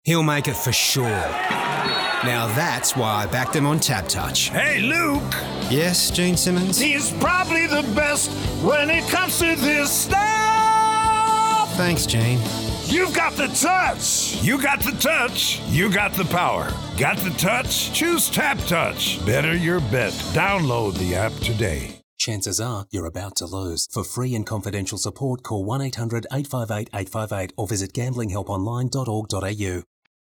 He'll make it for sure. Now that's why I backed him on TABtouch. Hey, Luke! Yes, Gene Simmons? He's probably the best when it comes to this stuff! Thanks, Gene. You've got the touch! You got the touch, you got the power. Got the touch? Choose TABtouch. Better your bet. Download the app today. Chances are you're about to lose. For free and confidential support, call 1-800-858-858 or visit gamblinghelponline.org.au.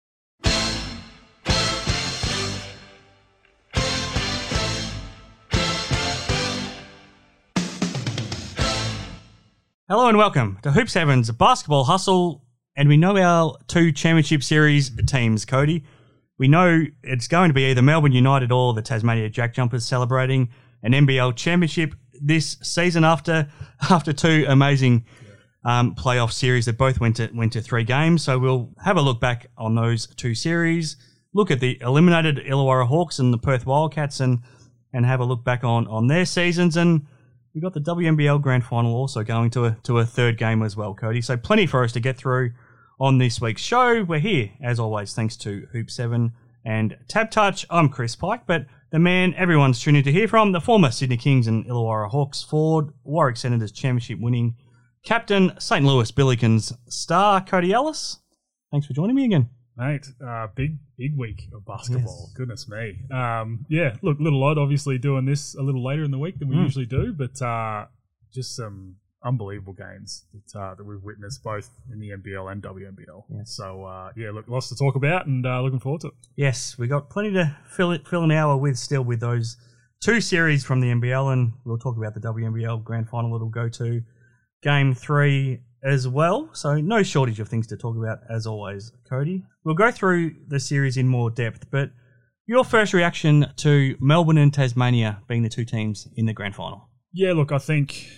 Hello and welcome to Hoop 7's Basketball Hustle, and we know our two championship series teams, Cody. We know it's going to be either Melbourne United or the Tasmania Jack Jumpers celebrating an NBL championship this season after two amazing playoff series that both went to 3 games. So we'll have a look back on those two series, look at the eliminated Illawarra Hawks and the Perth Wildcats, and have a look back on their seasons. And we've got the WNBL Grand Final also going to a third game as well, Cody. So plenty for us to get through on this week's show. We're here, as always, thanks to Hoop 7 and TABtouch. I'm Chris Pike, but the man everyone's tuning to hear from, the former Sydney Kings and Illawarra Hawks forward, Warwick Senators championship-winning captain, St. Louis Billikens star, Cody Ellis. Thanks for joining me again. Mate, big week of basketball. Yes. Goodness me. Look, a little odd, obviously, doing this a little later in the week than we usually do, but just some unbelievable games that we've witnessed both in the NBL and WNBL. Yes. So, lots to talk about and looking forward to it. Yes, we got plenty to fill an hour with those two series from the NBL, and we'll talk about the WNBL Grand Final that'll go to Game 3 as well. So no shortage of things to talk about, as always, Cody. We'll go through the series in more depth, but your first reaction to Melbourne and Tasmania being the two teams in the Grand Final? Yeah, look, I think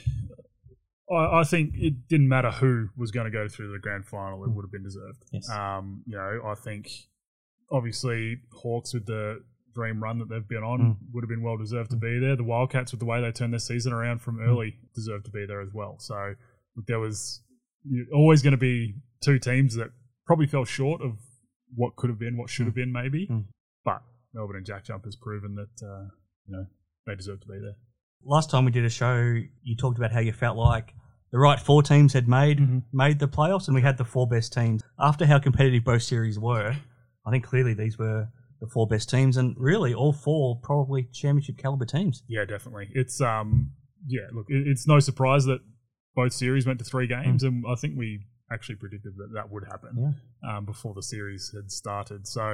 it didn't matter who was going to go through the Grand Final; it would have been deserved. Yes. I think obviously Hawks with the dream run that they've been on would have been well deserved to be there. The Wildcats, with the way they turned their season around from early, deserved to be there as well. So there was always going to be two teams that probably fell short of what could have been, what should have been maybe. But Melbourne and Jack Jumpers proven that they deserve to be there. Last time we did a show, you talked about how you felt like the right 4 teams had made the playoffs, and we had the 4 best teams. After how competitive both series were, I think clearly these were the 4 best teams, and really all 4 probably championship caliber teams. Yeah, definitely. It's it's no surprise that both series went to 3 games, and I think we actually predicted that would happen before the series had started. So,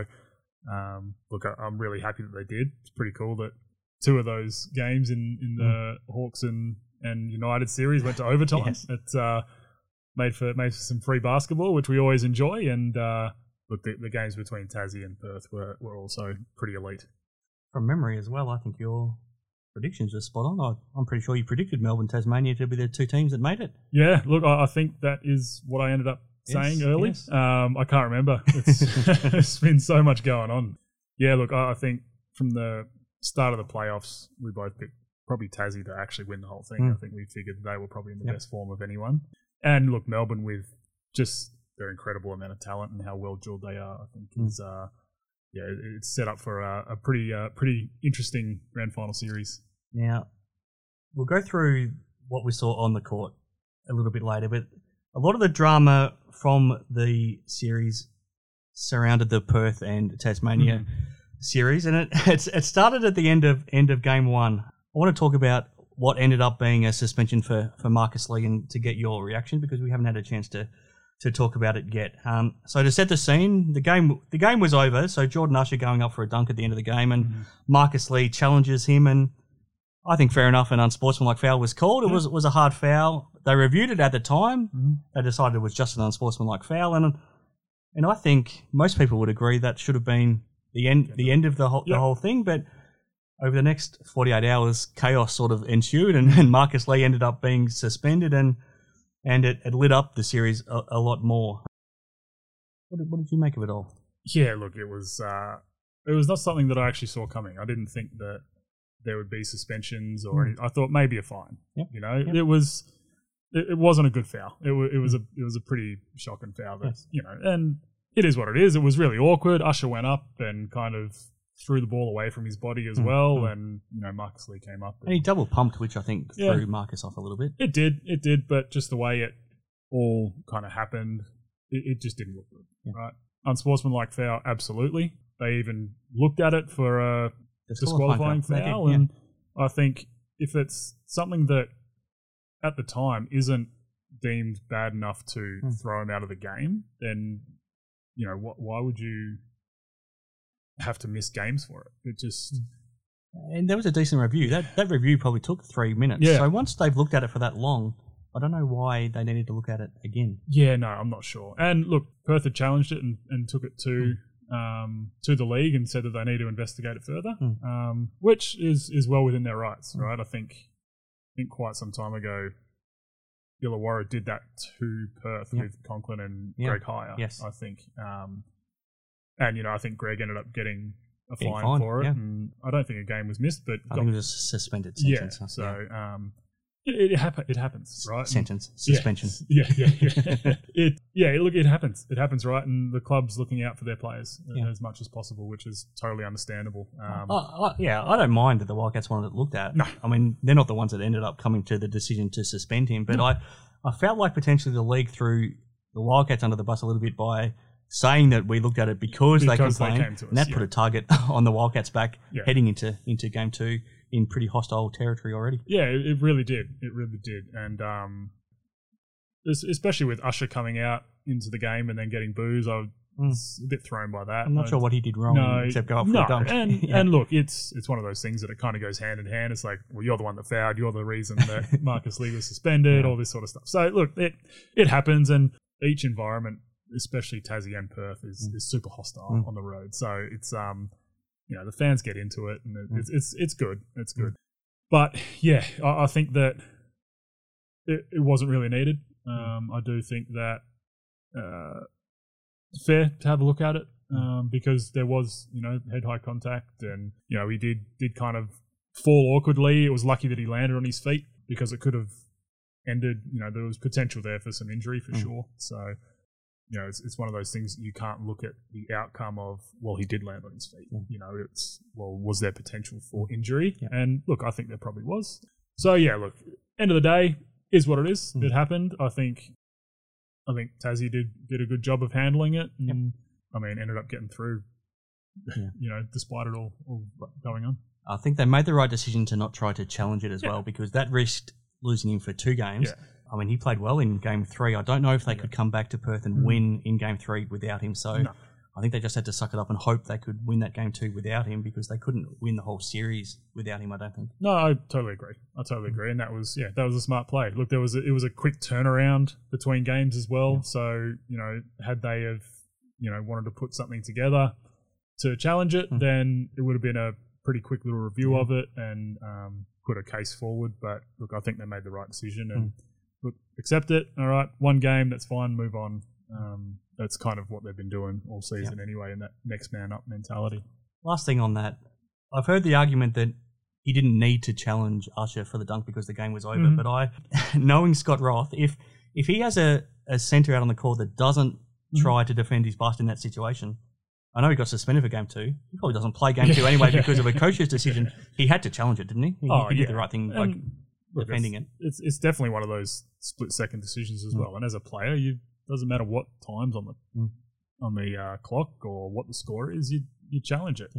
I'm really happy that they did. It's pretty cool that 2 of those games in the Hawks and United series went to overtime. Yes. It's made for some free basketball, which we always enjoy. And the games between Tassie and Perth were also pretty elite. From memory as well, I think your predictions are spot on. I'm pretty sure you predicted Melbourne, Tasmania to be the 2 teams that made it. Yeah, look, I think that is what I ended up saying early. Yes. I can't remember. It's been so much going on. Yeah, look, I think from the start of the playoffs, we both picked probably Tassie to actually win the whole thing. I think we figured they were probably in the best form of anyone. And look, Melbourne with just their incredible amount of talent and how well drilled they are, I think is it's set up for a pretty interesting grand final series. Now, we'll go through what we saw on the court a little bit later, but a lot of the drama from the series surrounded the Perth and Tasmania series, and it started at the end of game 1. I want to talk about what ended up being a suspension for Marcus Lee, and to get your reaction, because we haven't had a chance to talk about it yet. So to set the scene, the game was over. So Jordan Usher going up for a dunk at the end of the game, and Marcus Lee challenges him, and I think fair enough, an unsportsmanlike foul was called. It was a hard foul. They reviewed it at the time. They decided it was just an unsportsmanlike foul, and I think most people would agree that should have been the end of the whole thing. But over the next 48 hours, chaos sort of ensued, and Marcus Lee ended up being suspended, and it lit up the series a lot more. What did you make of it all? Yeah, look, it was not something that I actually saw coming. I didn't think that there would be suspensions or I thought maybe a fine. Yep. It wasn't a good foul. It was a pretty shocking foul. That, yes. And it is what it is. It was really awkward. Usher went up and kind of threw the ball away from his body as well, and Marcus Lee came up. And he double pumped, which I think threw Marcus off a little bit. It did, but just the way it all kind of happened, it just didn't look good, right? Unsportsmanlike foul, absolutely. They even looked at it for a disqualifying foul, and I think if it's something that at the time isn't deemed bad enough to throw him out of the game, then why would you have to miss games for it? It just... And there was a decent review. That review probably took 3 minutes. Yeah. So once they've looked at it for that long, I don't know why they needed to look at it again. Yeah, no, I'm not sure. And look, Perth had challenged it and took it to the league and said that they need to investigate it further, which is well within their rights, right? I think quite some time ago, Illawarra did that to Perth with Conklin and Greg Heyer, I think. And, I think Greg ended up getting a fine for it. And I don't think a game was missed, but... I think it was a suspended sentence. Yeah, so... It happens, right? Sentence, suspension. Yeah. It happens. It happens, right? And the club's looking out for their players as much as possible, which is totally understandable. I don't mind that the Wildcats wanted it looked at. No. I mean, they're not the ones that ended up coming to the decision to suspend him, but I felt like potentially the league threw the Wildcats under the bus a little bit by saying that we looked at it because they complained, came to us, and that put a target on the Wildcats' back heading into Game 2 in pretty hostile territory already. Yeah, it really did. It really did. And especially with Usher coming out into the game and then getting boos, I was a bit thrown by that. I'm not sure what he did wrong except go up for a dunk. And look, it's one of those things that it kind of goes hand in hand. It's like, well, you're the one that fouled. You're the reason that Marcus Lee was suspended, all this sort of stuff. So, look, it happens, and each environment, especially Tassie and Perth, is super hostile on the road. So it's the fans get into it, and it's good. It's good. But yeah, I think that it wasn't really needed. I do think that it's fair to have a look at it because there was head-high contact, and he did kind of fall awkwardly. It was lucky that he landed on his feet because it could have ended. There was potential there for some injury for sure. So. It's one of those things you can't look at the outcome of, well, he did land on his feet. It's, well, was there potential for injury? Yeah. And look, I think there probably was. So, yeah, look, end of the day, is what it is. It happened. I think Tassie did a good job of handling it. And, ended up getting through, despite it all going on. I think they made the right decision to not try to challenge it as well, because that risked losing him for 2 games. Yeah. I mean, he played well in Game 3. I don't know if they could come back to Perth and win in Game 3 without him. So I think they just had to suck it up and hope they could win that Game 2 without him, because they couldn't win the whole series without him, I don't think. No, I totally agree. And that was a smart play. Look, it was a quick turnaround between games as well. Yeah. So, had they have, wanted to put something together to challenge it, then it would have been a pretty quick little review of it and put a case forward. But look, I think they made the right decision and look, accept it. All right, 1 game, that's fine, move on. That's kind of what they've been doing all season anyway, in that next man up mentality. Last thing on that, I've heard the argument that he didn't need to challenge Usher for the dunk because the game was over. But knowing Scott Roth, if he has a centre out on the court that doesn't try to defend his bust in that situation, I know he got suspended for Game 2. He probably doesn't play Game 2 anyway because of a coach's decision. He had to challenge it, didn't he? He did the right thing by defending it. It's definitely one of those split-second decisions as well. And as a player, doesn't matter what time's on the clock or what the score is, you challenge it.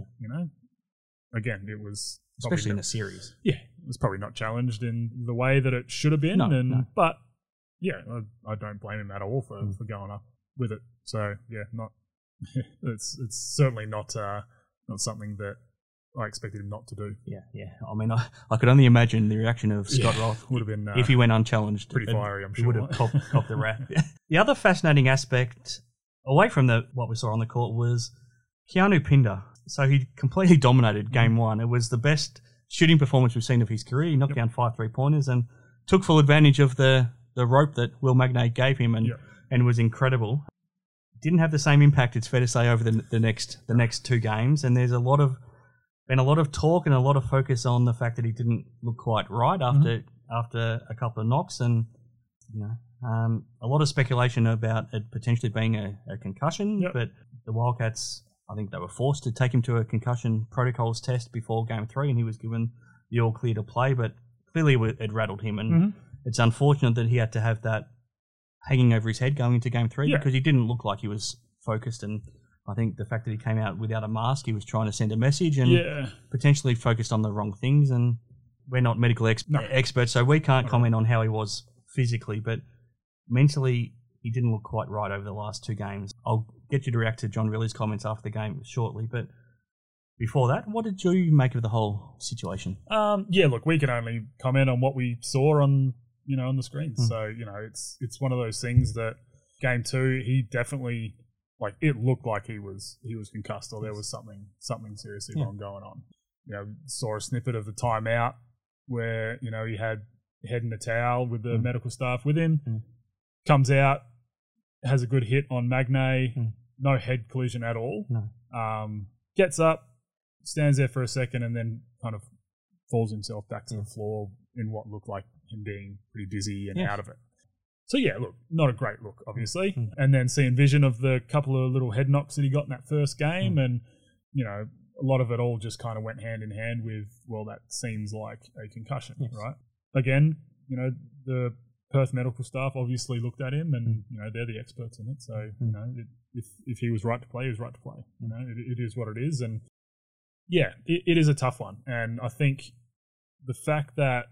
Again, it was especially in a series. Yeah, it was probably not challenged in the way that it should have been. But yeah, I don't blame him at all for going up with it. So yeah, not it's certainly not something that I expected him not to do. Yeah. I mean, I could only imagine the reaction of Scott Roth would have been if he went unchallenged. Pretty fiery, I'm sure. He would have copped the wrath. The other fascinating aspect, away from what we saw on the court, was Keanu Pinder. So he completely dominated Game 1. It was the best shooting performance we've seen of his career. He knocked down 5 3-pointers and took full advantage of the rope that Will Magnay gave him and was incredible. Didn't have the same impact, it's fair to say, over the next 2 games. And there's been a lot of talk and a lot of focus on the fact that he didn't look quite right after a couple of knocks. And A lot of speculation about it potentially being a concussion, but the Wildcats, I think they were forced to take him to a concussion protocols test before Game 3, and he was given the all clear to play, but clearly it rattled him, and it's unfortunate that he had to have that hanging over his head going into Game 3 because he didn't look like he was focused, and I think the fact that he came out without a mask, he was trying to send a message and potentially focused on the wrong things, and we're not medical experts, so we can't comment on how he was physically, but mentally he didn't look quite right over the last 2 games. I'll get you to react to John Riley's comments after the game shortly, but before that, what did you make of the whole situation? Look, we can only comment on what we saw on the screens. So, it's one of those things that Game 2, he definitely, it looked like he was concussed, or there was something seriously wrong going on. Saw a snippet of the timeout where, he had head in a towel with the medical staff with him, comes out, has a good hit on Magnay, no head collision at all, gets up, stands there for a second, and then kind of falls himself back to the floor in what looked like him being pretty dizzy and out of it. So, look, not a great look, obviously. And then seeing vision of the couple of little head knocks that he got in that first game, and, a lot of it all just kind of went hand in hand with, well, that seems like a concussion, right? Again, the Perth medical staff obviously looked at him, and, they're the experts in it. So, if he was right to play, he was right to play. It is what it is. And, it is a tough one. And I think the fact that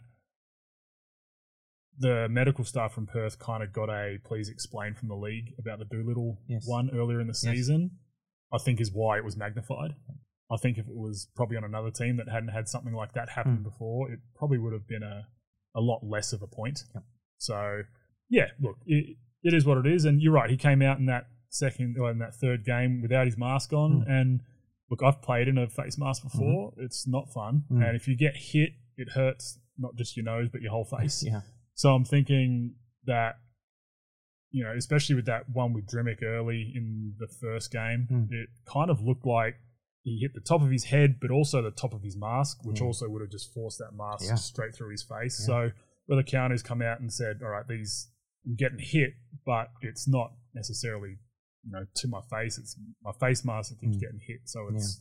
the medical staff from Perth kind of got a please explain from the league about the Doolittle one earlier in the season, I think is why it was magnified. I think if it was probably on another team that hadn't had something like that happen before, it probably would have been a lot less of a point. So, look, it is what it is. And you're right, he came out in that third game without his mask on, and look, I've played in a face mask before. It's not fun. And if you get hit, it hurts not just your nose, but your whole face. So I'm thinking that, especially with that one with Drimmick early in the first game, it kind of looked like he hit the top of his head, but also the top of his mask, which also would have just forced that mask straight through his face. So whether Keanu's come out and said, all right, I'm getting hit, but it's not necessarily to my face, it's my face mask that keeps getting hit. So it's,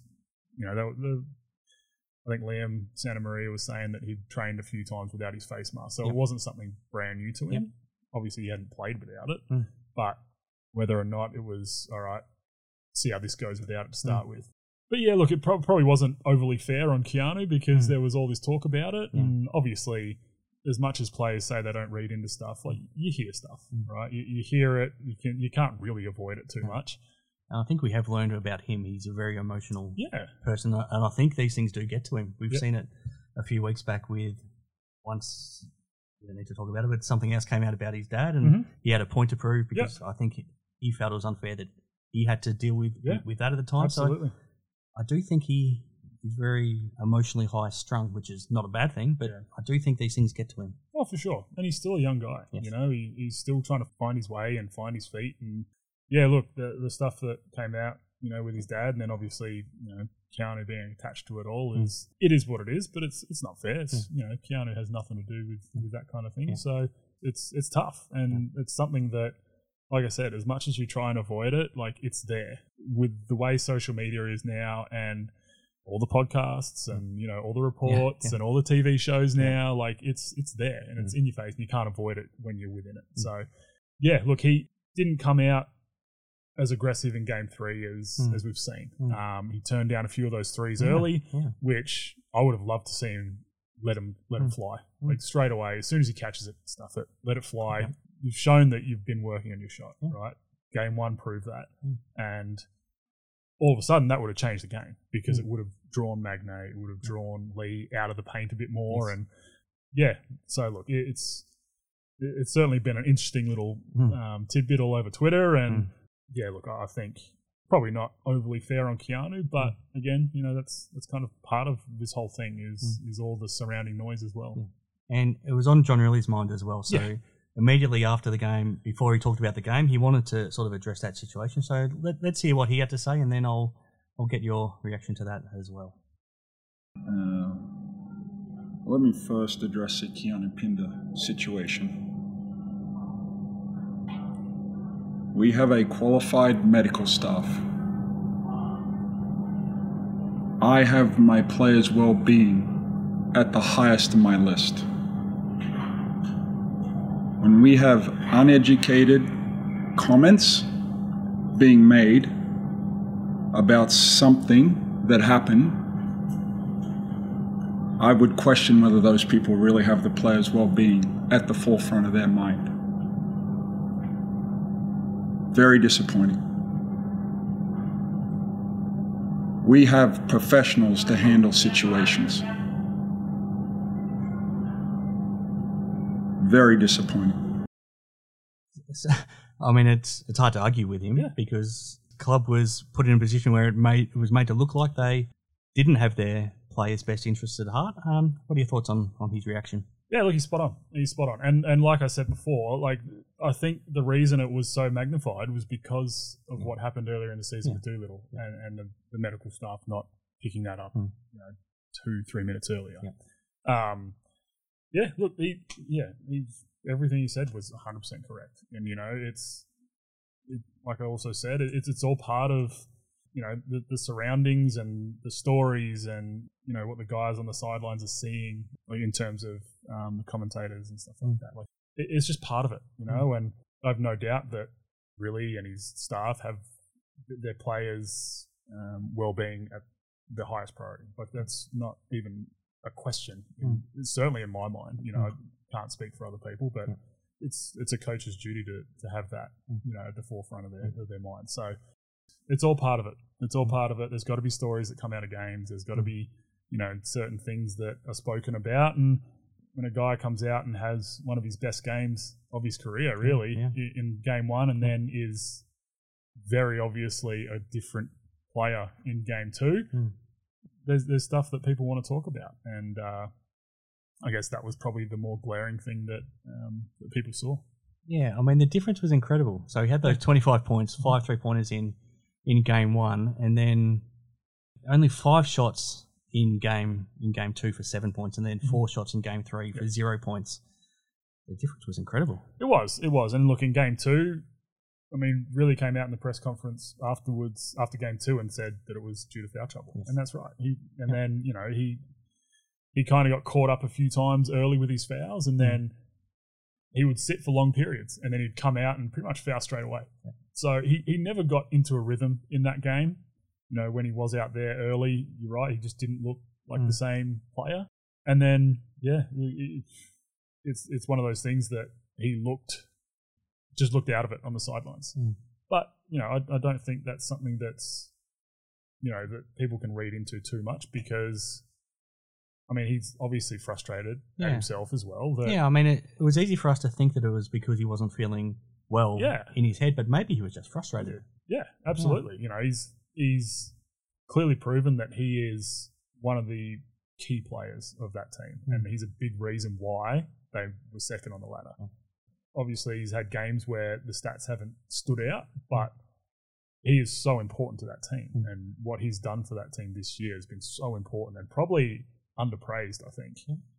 I think Liam Santa Maria was saying that he'd trained a few times without his face mask. So it wasn't something brand new to him. Obviously, he hadn't played without it. But whether or not it was, all right, see how this goes without it to start with. But look, it probably wasn't overly fair on Keanu because there was all this talk about it. And obviously, as much as players say they don't read into stuff, you hear stuff, right? You hear it. You can't really avoid it too much. And I think we have learned about him. He's a very emotional person, and I think these things do get to him. We've seen it a few weeks back with once. We don't need to talk about it, but something else came out about his dad, and he had a point to prove because I think he felt it was unfair that he had to deal with that at the time. Absolutely. So I do think he's very emotionally high strung, which is not a bad thing, but I do think these things get to him. Oh, for sure. And he's still a young guy. He's still trying to find his way and find his feet. And look, the stuff that came out, with his dad, and then obviously, Keanu being attached to it all it is what it is, but it's not fair. It's, Keanu has nothing to do with that kind of thing. So it's tough. And it's something that, like I said, as much as you try and avoid it, it's there. With the way social media is now and all the podcasts and, all the reports and all the TV shows now, it's there and it's in your face and you can't avoid it when you're within it. So, look, he didn't come out as aggressive in Game 3 as we've seen. He turned down a few of those threes early, which I would have loved to see him let him fly. Straight away, as soon as he catches it, stuff it, let it fly. You've shown that you've been working on your shot, right? Game 1 proved that. And all of a sudden, that would have changed the game because it would have drawn Magnay, it would have drawn Lee out of the paint a bit more. And so look, it's certainly been an interesting little tidbit all over Twitter. And look, I think probably not overly fair on Keanu, but again, that's kind of part of this whole thing is all the surrounding noise as well. And it was on John Riley's mind as well. So immediately after the game, before he talked about the game, he wanted to sort of address that situation. So let's hear what he had to say, and then I'll get your reaction to that as well. Let me first address the Keanu Pinder situation. We have a qualified medical staff. I have my players' well-being at the highest of my list. When we have uneducated comments being made about something that happened, I would question whether those people really have the players' well-being at the forefront of their mind. Very disappointing. We have professionals to handle situations. Very disappointing. I mean, it's hard to argue with him because the club was put in a position where it was made to look like they didn't have their players' best interests at heart. What are your thoughts on his reaction? Yeah, look, he's spot on. He's spot on. And like I said before, like I think the reason it was so magnified was because of what happened earlier in the season with Doolittle and the medical staff not picking that up 2-3 minutes earlier. Look, everything he said was 100% correct. And, like I also said, it's all part of, the surroundings and the stories and, what the guys on the sidelines are seeing in terms of the commentators and stuff like that. Like, it's just part of it, and I've no doubt that Riley and his staff have their players' well-being at the highest priority. Like, that's not even a question. Certainly in my mind, I can't speak for other people, but it's a coach's duty to have that, at the forefront of their mind. So it's all part of it. It's all part of it. There's got to be stories that come out of games. There's got to be, certain things that are spoken about. And when a guy comes out and has one of his best games of his career, really, in game one, and then is very obviously a different player in game two, there's stuff that people want to talk about. And I guess that was probably the more glaring thing that people saw. Yeah, I mean, the difference was incredible. So he had those 25 points, 5 3-pointers in game one, and then only 5 shots in game 2 for 7 points, and then 4 shots in game 3 for 0 points. The difference was incredible. It was. And look, in game 2, I mean, really came out in the press conference afterwards, after game 2, and said that it was due to foul trouble. Yes. And that's right. Then, he kind of got caught up a few times early with his fouls, and then he would sit for long periods, and then he'd come out and pretty much foul straight away. Yeah. So he never got into a rhythm in that game. When he was out there early, you're right, he just didn't look like the same player. And then, it's one of those things that he looked out of it on the sidelines. But, I don't think that's something that's, that people can read into too much, because, I mean, he's obviously frustrated at himself as well. I mean, it was easy for us to think that it was because he wasn't feeling well in his head, but maybe he was just frustrated. Yeah, absolutely. He's clearly proven that he is one of the key players of that team, and he's a big reason why they were second on the ladder. Obviously, he's had games where the stats haven't stood out, but he is so important to that team, and what he's done for that team this year has been so important and probably underpraised, I think.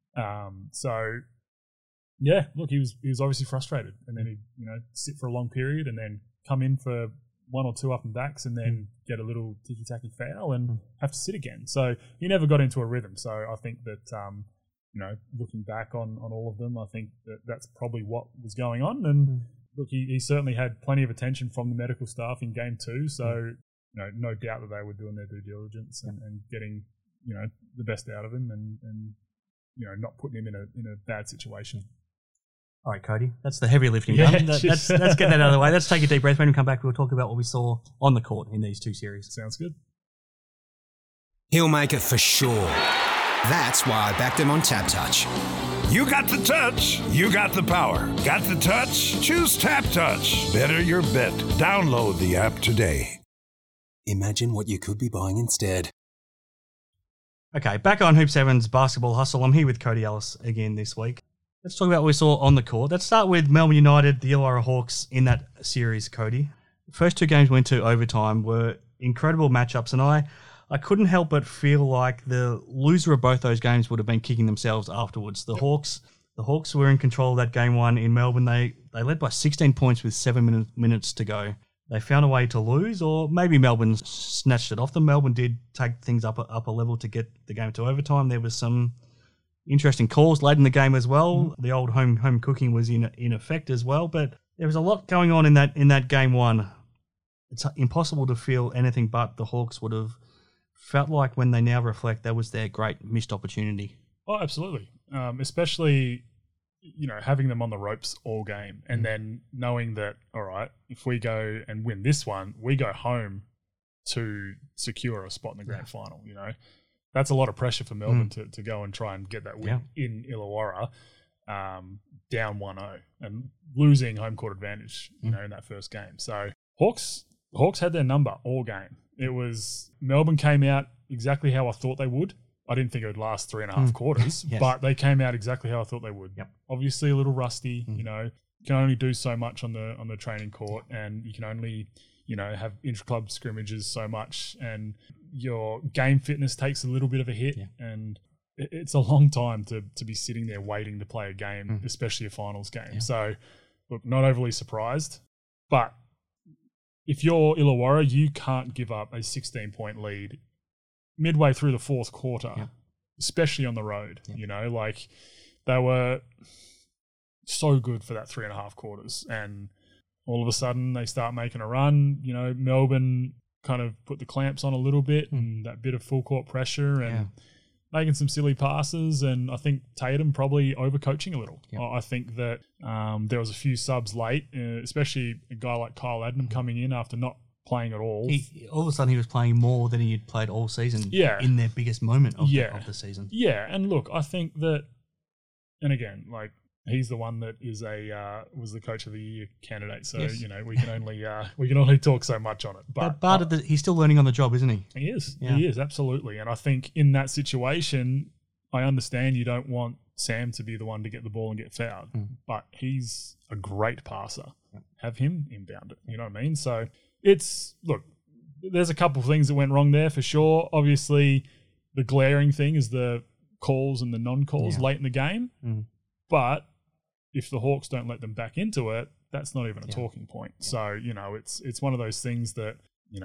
Look, he was obviously frustrated, and then he'd sit for a long period and then come in for 1 or 2 up and backs and then get a little ticky-tacky foul and have to sit again. So he never got into a rhythm. So I think that, looking back on all of them, I think that's probably what was going on. And look, he certainly had plenty of attention from the medical staff in game 2. So, no doubt that they were doing their due diligence and getting, the best out of him and not putting him in a bad situation. All right, Cody, that's the heavy lifting done. Let's get that out of the way. Let's take a deep breath. When we come back, we'll talk about what we saw on the court in these 2 series. Sounds good. He'll make it for sure. That's why I backed him on Tap Touch. You got the touch. You got the power. Got the touch? Choose Tap Touch. Better your bet. Download the app today. Imagine what you could be buying instead. Okay, back on Hoop 7's Basketball Hustle. I'm here with Cody Ellis again this week. Let's talk about what we saw on the court. Let's start with Melbourne United, the Illawarra Hawks in that series, Cody. The first 2 games went to overtime, were incredible matchups, and I couldn't help but feel like the loser of both those games would have been kicking themselves afterwards. The Hawks were in control of that game 1 in Melbourne. They They led by 16 points with 7 minutes to go. They found a way to lose, or maybe Melbourne snatched it off them. Melbourne did take things up a level to get the game to overtime. There was some interesting calls late in the game as well. The old home cooking was in effect as well, but there was a lot going on in that game one. It's impossible to feel anything but the Hawks would have felt like, when they now reflect, that was their great missed opportunity. Oh, absolutely. Especially, having them on the ropes all game, and then knowing that, all right, if we go and win this one, we go home to secure a spot in the grand final. That's a lot of pressure for Melbourne to go and try and get that win in Illawarra, down 1-0 and losing home court advantage, in that first game. So Hawks had their number all game. It was, Melbourne came out exactly how I thought they would. I didn't think it would last 3.5 quarters, but they came out exactly how I thought they would. Yep. Obviously a little rusty, you can only do so much on the training court, and you can only, have intra-club scrimmages so much, and your game fitness takes a little bit of a hit, and it's a long time to be sitting there waiting to play a game, especially a finals game. Yeah. So, look, not overly surprised, but if you're Illawarra, you can't give up a 16-point lead midway through the fourth quarter, especially on the road. They were so good for that 3.5 quarters, and all of a sudden they start making a run. Melbourne kind of put the clamps on a little bit, and that bit of full court pressure, and making some silly passes, and I think Tatum probably overcoaching a little. I think that there was a few subs late, especially a guy like Kyle Adnam coming in after not playing at all. All of a sudden he was playing more than he had played all season in their biggest moment of the season. Yeah, and look, I think that, and again, he's the one that is was the coach of the year candidate. So we can only talk so much on it. But he's still learning on the job, isn't he? He is. Yeah. He is, absolutely. And I think in that situation, I understand you don't want Sam to be the one to get the ball and get fouled, but he's a great passer. Have him inbound it. You know what I mean? So there's a couple of things that went wrong there for sure. Obviously, the glaring thing is the calls and the non-calls late in the game. But if the Hawks don't let them back into it, that's not even a talking point. So, it's one of those things that,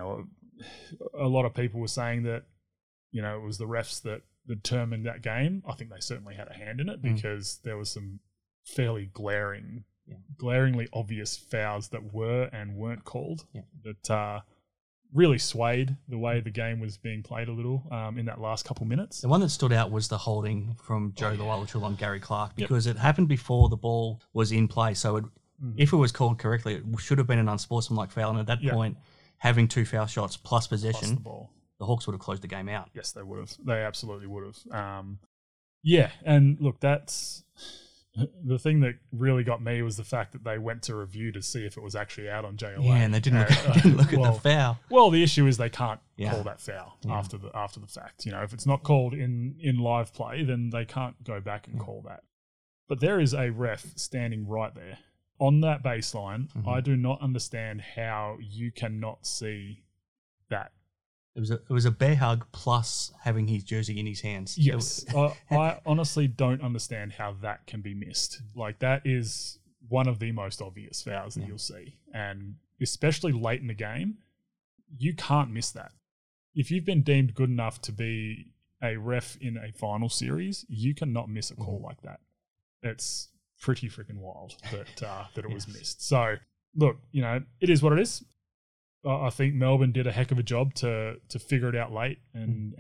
a lot of people were saying that, it was the refs that determined that game. I think they certainly had a hand in it, because there was some fairly glaringly obvious fouls that were and weren't called that really swayed the way the game was being played a little in that last couple minutes. The one that stood out was the holding from Joe Lualichul on Gary Clark, because it happened before the ball was in play. So if it was called correctly, it should have been an unsportsmanlike foul. And at that point, having 2 foul shots plus possession, the Hawks would have closed the game out. Yes, they would have. They absolutely would have. And look, that's the thing that really got me, was the fact that they went to review to see if it was actually out on JLA. Yeah, and they didn't look at the foul. Well, the issue is they can't call that foul after the fact. If it's not called in live play, then they can't go back and call that. But there is a ref standing right there on that baseline. I do not understand how you cannot see that. It was a bear hug plus having his jersey in his hands. Yes. I honestly don't understand how that can be missed. That is one of the most obvious fouls that you'll see. And especially late in the game, you can't miss that. If you've been deemed good enough to be a ref in a final series, you cannot miss a call like that. It's pretty freaking wild that it was missed. So, look, it is what it is. I think Melbourne did a heck of a job to figure it out late, and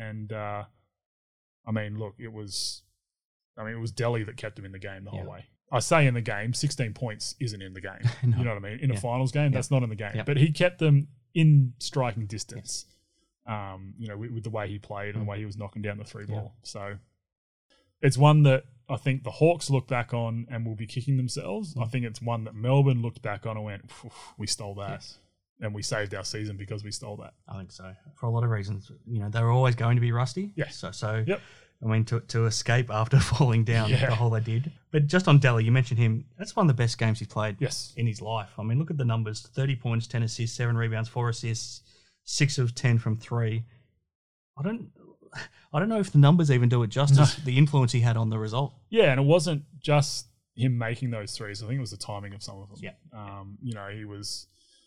look, it was Delhi that kept them in the game the whole way. I say in the game, 16 points isn't in the game. No. You know what I mean? In a finals game, that's not in the game. But he kept them in striking distance. With the way he played and the way he was knocking down the 3 ball. So it's one that I think the Hawks look back on and will be kicking themselves. I think it's one that Melbourne looked back on and went, we stole that. Yes. And we saved our season because we stole that. I think so. For a lot of reasons. They were always going to be rusty. Yes. So to escape after falling down the hole they did. But just on Delhi, you mentioned him. That's one of the best games he's played in his life. Look at the numbers. 30 points, 10 assists, 7 rebounds, 4 assists, 6 of 10 from 3. I don't know if the numbers even do it justice, the influence he had on the result. Yeah, and it wasn't just him making those threes, I think it was the timing of some of them. Yeah. You know, he was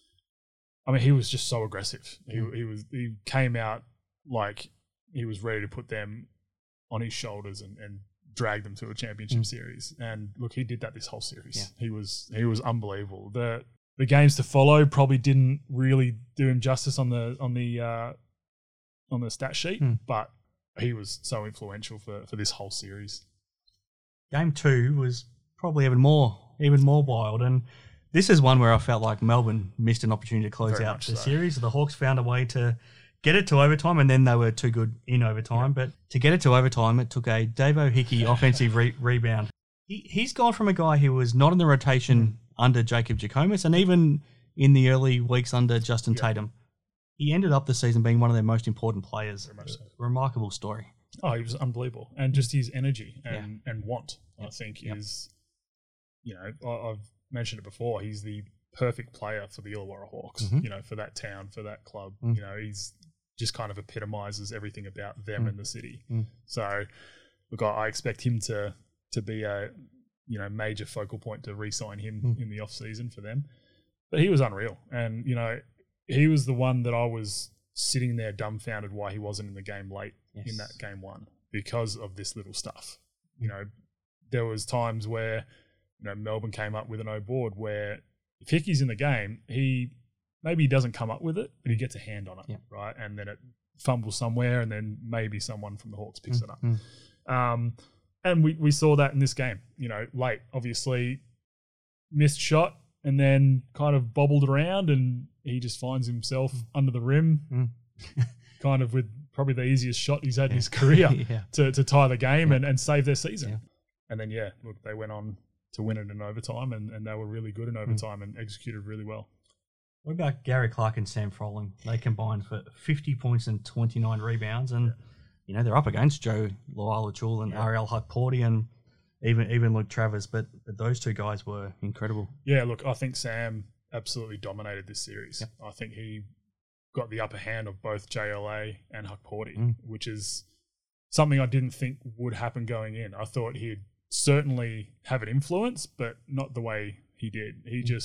just so aggressive. He came out like he was ready to put them on his shoulders and drag them to a championship series. And look, he did that this whole series. Yeah. He was unbelievable. The games to follow probably didn't really do him justice on the stat sheet, but he was so influential for this whole series. Game 2 was probably even more wild, and this is one where I felt like Melbourne missed an opportunity to close Very out much the so. series. The Hawks found a way to get it to overtime, and then they were too good in overtime. But to get it to overtime, it took a Davo Hickey offensive rebound. He's gone from a guy who was not in the rotation under Jacob Jackomas, and even in the early weeks under Justin Tatum. He ended up the season being one of their most important players. Very much so. Remarkable story. Oh, he was unbelievable. And just his energy and want, I think, is, you know, I've mentioned it before, he's the perfect player for the Illawarra Hawks, you know, for that town, for that club. You know, he's just kind of epitomizes everything about them and the city. So, look, I expect him to be a, you know, major focal point to re-sign him in the off-season for them. But he was unreal. And, you know, he was the one that I was sitting there dumbfounded why he wasn't in the game late in that game 1 because of this little stuff. You know, there was times where, you know, Melbourne came up with an O-board where if Hickey's in the game, maybe he doesn't come up with it, but he gets a hand on it, right? And then it fumbles somewhere, and then maybe someone from the Hawks picks it up. And we saw that in this game, you know, late, obviously missed shot and then kind of bobbled around, and he just finds himself under the rim, kind of with probably the easiest shot he's had in his career to tie the game and save their season. And then, look, they went on to win it in overtime, and they were really good in overtime and executed really well. What about Gary Clark and Sam Froling? They combined for 50 points and 29 rebounds, and you know they're up against Joe Loala-Chul and Ariel Hukporti and even Luke Travers, but those two guys were incredible. Yeah, look, I think Sam absolutely dominated this series. I think he got the upper hand of both JLA and Hukporti, which is something I didn't think would happen going in. I thought he'd certainly have an influence, but not the way he did.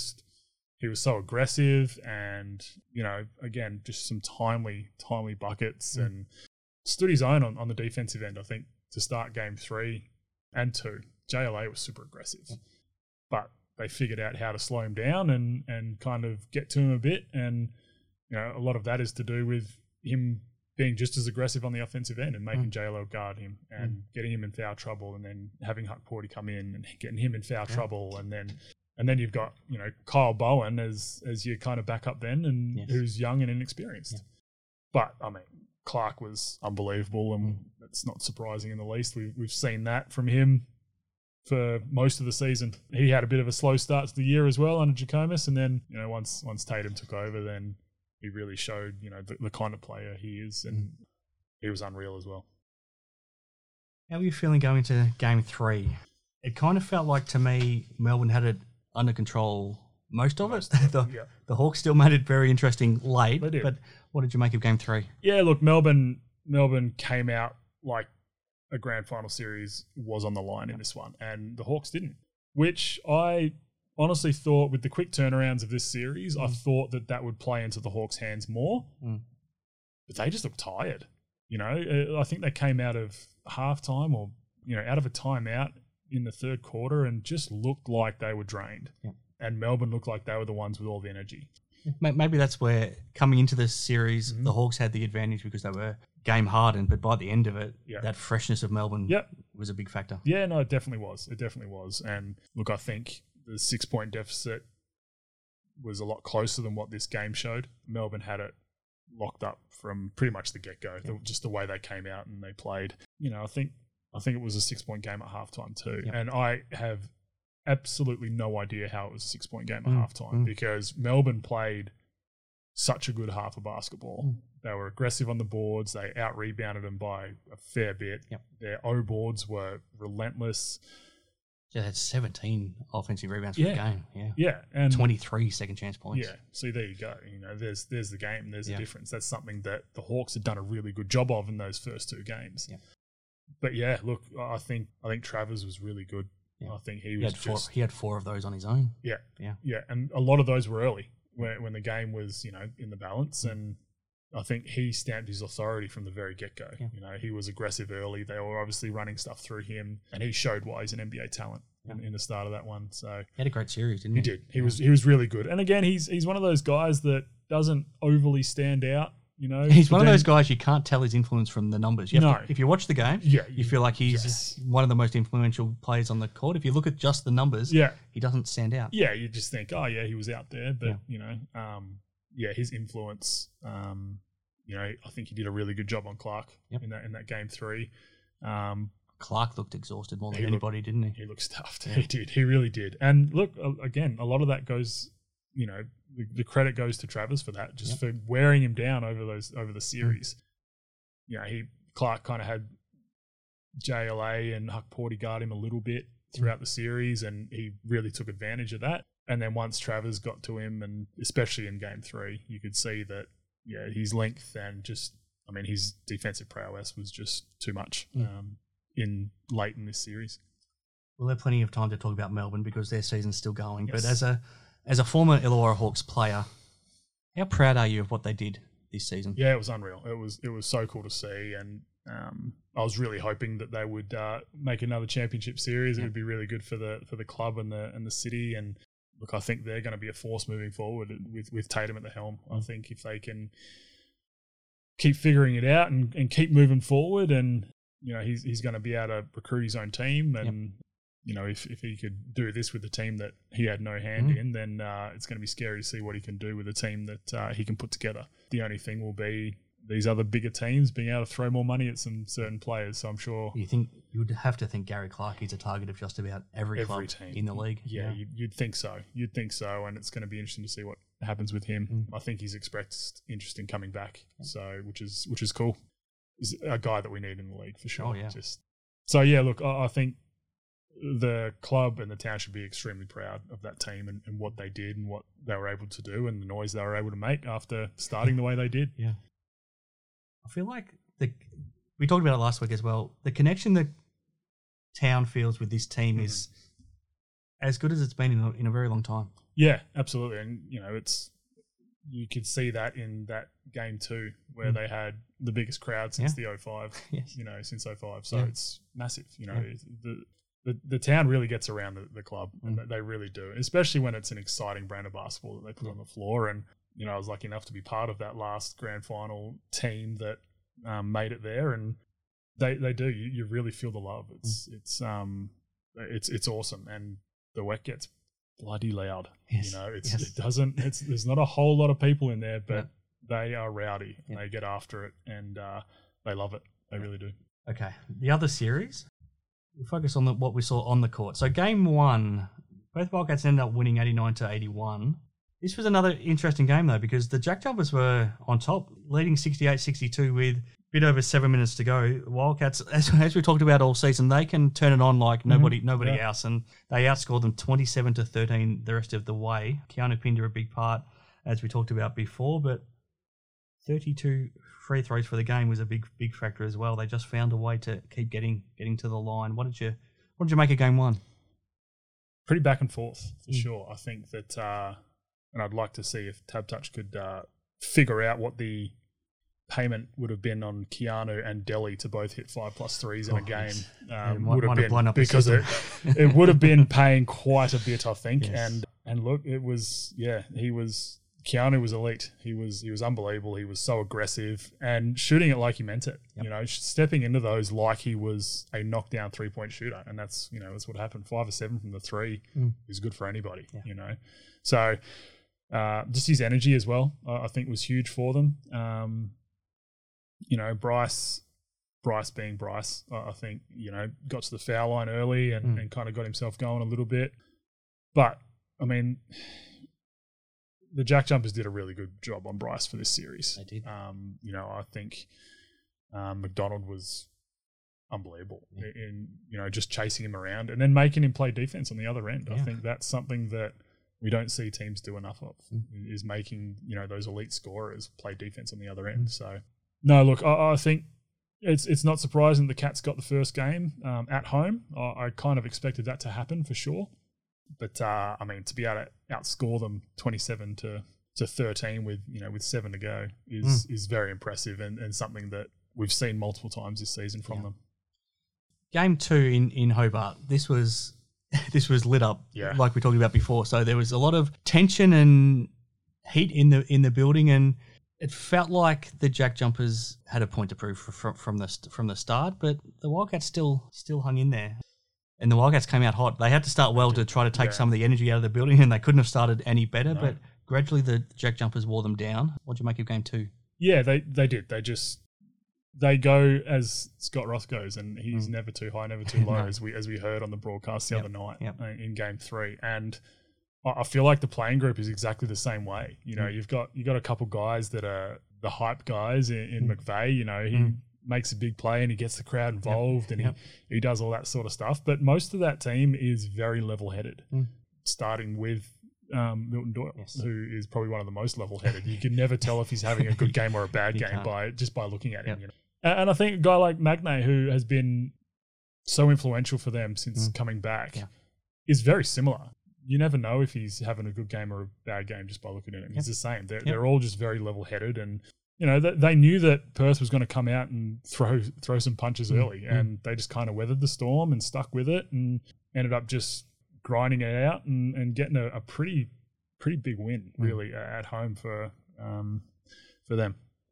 He was so aggressive and, you know, again, just some timely buckets and stood his own on the defensive end, I think, to start game 3 and 2. JLA was super aggressive, but they figured out how to slow him down and kind of get to him a bit. And, you know, a lot of that is to do with him being just as aggressive on the offensive end and making JLO guard him and getting him in foul trouble, and then having Hukporti come in and getting him in foul trouble. And then you've got, you know, Kyle Bowen as your kind of backup then, and who's young and inexperienced. But, I mean, Clark was unbelievable, and that's not surprising in the least. We've seen that from him for most of the season. He had a bit of a slow start to the year as well under Jackomas, and then, you know, once Tatum took over, then he really showed, you know, the kind of player he is, and he was unreal as well. How were you feeling going to game 3? It kind of felt like, to me, Melbourne had it under control most of it. The Hawks still made it very interesting late. They did. But what did you make of game 3? Yeah, look, Melbourne came out like a grand final series was on the line in this one, and the Hawks didn't, which I honestly thought, with the quick turnarounds of this series, I thought that would play into the Hawks' hands more. But they just looked tired. You know, I think they came out of halftime, or, you know, out of a timeout in the third quarter, and just looked like they were drained. And Melbourne looked like they were the ones with all the energy. Maybe that's where, coming into this series, the Hawks had the advantage because they were game hardened, but by the end of it, that freshness of Melbourne was a big factor. Yeah, no, it definitely was. It definitely was. And look, I think the 6-point deficit was a lot closer than what this game showed. Melbourne had it locked up from pretty much the get-go, just the way they came out and they played. You know, I think it was a 6-point game at halftime too. And I have absolutely no idea how it was a 6-point game at halftime, because Melbourne played such a good half of basketball. They were aggressive on the boards. They out-rebounded them by a fair bit. Their O-boards were relentless. They had 17 offensive rebounds for the game. And 23 second chance points. Yeah, so there you go. You know, there's the game. There's the difference. That's something that the Hawks had done a really good job of in those first 2 games. But yeah, look, I think Travers was really good. I think he was he had 4 of those on his own. Yeah. Yeah. Yeah. And a lot of those were early when the game was, in the balance. And I think he stamped his authority from the very get-go. Yeah. He was aggressive early. They were obviously running stuff through him, and he showed why he's an NBA talent in the start of that one. So he had a great series, didn't he? He did. He was really good. And again, he's one of those guys that doesn't overly stand out. He's one of those guys you can't tell his influence from the numbers. If you watch the game, you feel like he's one of the most influential players on the court. If you look at just the numbers, he doesn't stand out. Yeah, you just think, oh yeah, he was out there, but his influence. I think he did a really good job on Clark in that game 3. Clark looked exhausted more than anybody, didn't he? He looked stuffed. Yeah. He did. He really did. And look, again, a lot of that goes. The credit goes to Travers for that, just for wearing him down over the series. Clark kind of had JLA and Huck Porty guard him a little bit throughout the series, and he really took advantage of that. And then once Travers got to him, and especially in game 3, you could see that his length and his defensive prowess was just too much late in this series. We'll have plenty of time to talk about Melbourne because their season's still going. Yes. But as a former Illawarra Hawks player, how proud are you of what they did this season? Yeah, it was unreal. It was so cool to see, and I was really hoping that they would make another championship series. It would be really good for the club and the city. And look, I think they're going to be a force moving forward with Tatum at the helm. I think if they can keep figuring it out and keep moving forward, and he's going to be able to recruit his own team, and if he could do this with the team that he had no hand in, then it's going to be scary to see what he can do with a team that he can put together. The only thing will be these other bigger teams being able to throw more money at some certain players. So I'm sure you would have to think Gary Clark is a target of just about every club team in the league. Yeah, you'd think so. And it's going to be interesting to see what happens with him. I think he's expressed interest in coming back, so which is cool. He's a guy that we need in the league for sure. Oh yeah. Look, I think the club and the town should be extremely proud of that team and what they did and what they were able to do and the noise they were able to make after starting the way they did. Yeah. I feel like we talked about it last week as well. The connection that town feels with this team is as good as it's been in a very long time. Yeah, absolutely. And, you could see that in that game 2 where they had the biggest crowd since the 05, since 05. So it's massive, The town really gets around the club, and they really do, especially when it's an exciting brand of basketball that they put on the floor. And, I was lucky enough to be part of that last grand final team that made it there, and they do. You really feel the love. It's awesome, and the WEC gets bloody loud. Yes. There's not a whole lot of people in there, but they are rowdy and they get after it, and they love it. They really do. Okay, the other series. We'll focus on what we saw on the court. So game 1, both Wildcats ended up winning 89-81. This was another interesting game, though, because the Jack Jumpers were on top, leading 68-62 with a bit over 7 minutes to go. Wildcats, as we talked about all season, they can turn it on like nobody else, and they outscored them 27-13 the rest of the way. Keanu Pinder a big part, as we talked about before, but 32 free throws for the game was a big factor as well. They just found a way to keep getting to the line. What did you make of game 1? Pretty back and forth for sure. I think that, and I'd like to see if TABtouch could figure out what the payment would have been on Keanu and Delhi to both hit 5+ threes in a game. Would have been because it would have been paying quite a bit, I think. Yes. And look, it was Keanu was elite. He was unbelievable. He was so aggressive and shooting it like he meant it. Yep. Stepping into those like he was a knockdown 3-point shooter, and that's what happened. 5 or 7 from the 3 is good for anybody. Yeah. So just his energy as well, I think was huge for them. Bryce being Bryce, I think got to the foul line early and kind of got himself going a little bit, but I mean, the Jack Jumpers did a really good job on Bryce for this series. They did. I think McDonald was unbelievable in just chasing him around and then making him play defense on the other end. I think that's something that we don't see teams do enough of, is making those elite scorers play defense on the other end. So no, look, I think It's not surprising the Cats got the first game at home. I kind of expected that to happen for sure. But, I mean, to be able to outscore them 27 to 13 with 7 to go is very impressive and something that we've seen multiple times this season from them. Game 2 in Hobart, this was lit up like we talked about before. So there was a lot of tension and heat in the building, and it felt like the Jack Jumpers had a point to prove from the start, but the Wildcats still hung in there. And the Wildcats came out hot. They had to start well to try to take some of the energy out of the building, and they couldn't have started any better. No. But gradually the Jack Jumpers wore them down. What do you make of game 2? Yeah, they did. They go as Scott Roth goes, and he's never too high, never too low, as we heard on the broadcast the other night in game 3. And I feel like the playing group is exactly the same way. You've got a couple guys that are the hype guys in McVeigh. He makes a big play and he gets the crowd involved and he does all that sort of stuff. But most of that team is very level-headed, starting with Milton Doyle, who is probably one of the most level-headed. You can never tell if he's having a good game or a bad game by looking at him. And I think a guy like Magnay, who has been so influential for them since coming back, is very similar. You never know if he's having a good game or a bad game just by looking at him. He's the same. They're all just very level-headed, and they knew that Perth was going to come out and throw some punches early, and they just kind of weathered the storm and stuck with it and ended up just grinding it out and getting a pretty big win really at home for them.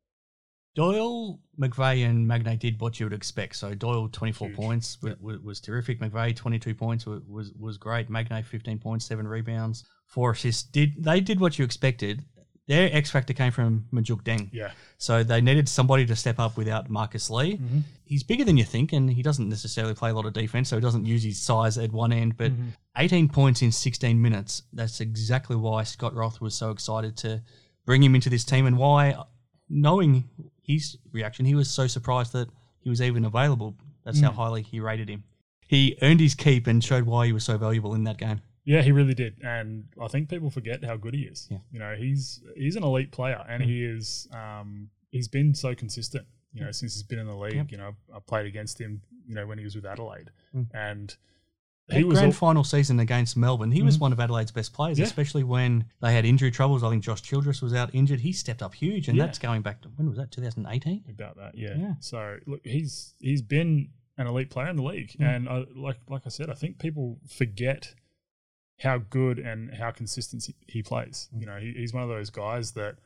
Doyle, McVeigh and Magnay did what you would expect. So Doyle, 24 points was terrific. McVeigh, 22 points was great. Magnay, 15 points, 7 rebounds, 4 assists. They did what you expected. Their X factor came from Majuk Deng. Yeah. So they needed somebody to step up without Marcus Lee. He's bigger than you think, and he doesn't necessarily play a lot of defense, so he doesn't use his size at one end. But 18 points in 16 minutes, that's exactly why Scott Roth was so excited to bring him into this team, and why, knowing his reaction, he was so surprised that he was even available. That's how highly he rated him. He earned his keep and showed why he was so valuable in that game. Yeah, he really did, and I think people forget how good he is. Yeah. He's an elite player, and he is. He's been so consistent. Since he's been in the league. I played against him. When he was with Adelaide, and he was grand final season against Melbourne. He was one of Adelaide's best players, especially when they had injury troubles. I think Josh Childress was out injured. He stepped up huge, and that's going back to, when was that? 2018. About that, yeah. So look, he's been an elite player in the league, and like I said, I think people forget how good and how consistent he plays. He's one of those guys that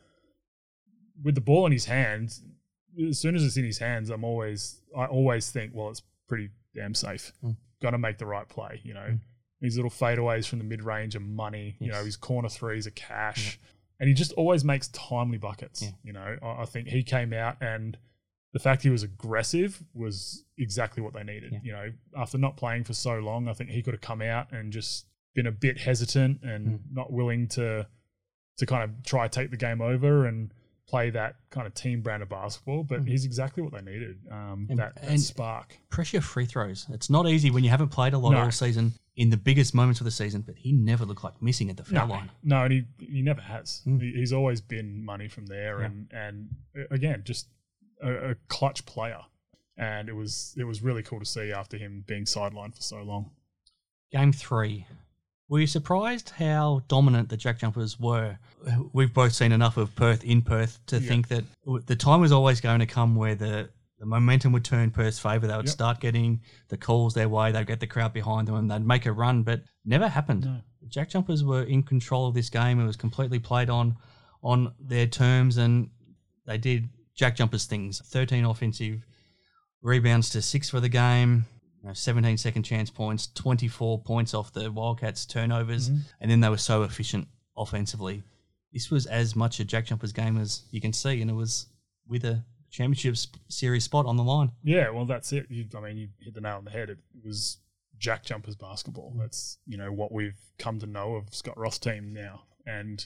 with the ball in his hands, as soon as it's in his hands, I always think, well, it's pretty damn safe. Got to make the right play. These little fadeaways from the mid-range are money. His corner threes are cash. And he just always makes timely buckets. I think he came out, and the fact he was aggressive was exactly what they needed. After not playing for so long, I think he could have come out and just been a bit hesitant and not willing to kind of try to take the game over and play that kind of team brand of basketball, but he's exactly what they needed, that spark. Pressure free throws. It's not easy when you haven't played a lot all season in the biggest moments of the season, but he never looked like missing at the foul line. No, and he never has. He's always been money from there, and again, just a clutch player. And it was really cool to see after him being sidelined for so long. Game 3. Were you surprised how dominant the Jack Jumpers were? We've both seen enough of Perth in Perth to think that the time was always going to come where the momentum would turn Perth's favour. They would start getting the calls their way. They'd get the crowd behind them and they'd make a run, but never happened. No. The Jack Jumpers were in control of this game. It was completely played on their terms, and they did Jack Jumpers things. 13 offensive rebounds to 6 for the game. 17 second chance points, 24 points off the Wildcats' turnovers, and then they were so efficient offensively. This was as much a Jack Jumpers game as you can see, and it was with a championship series spot on the line. Yeah, well, that's it. You hit the nail on the head. It was Jack Jumpers basketball. That's what we've come to know of Scott Roth's team now, and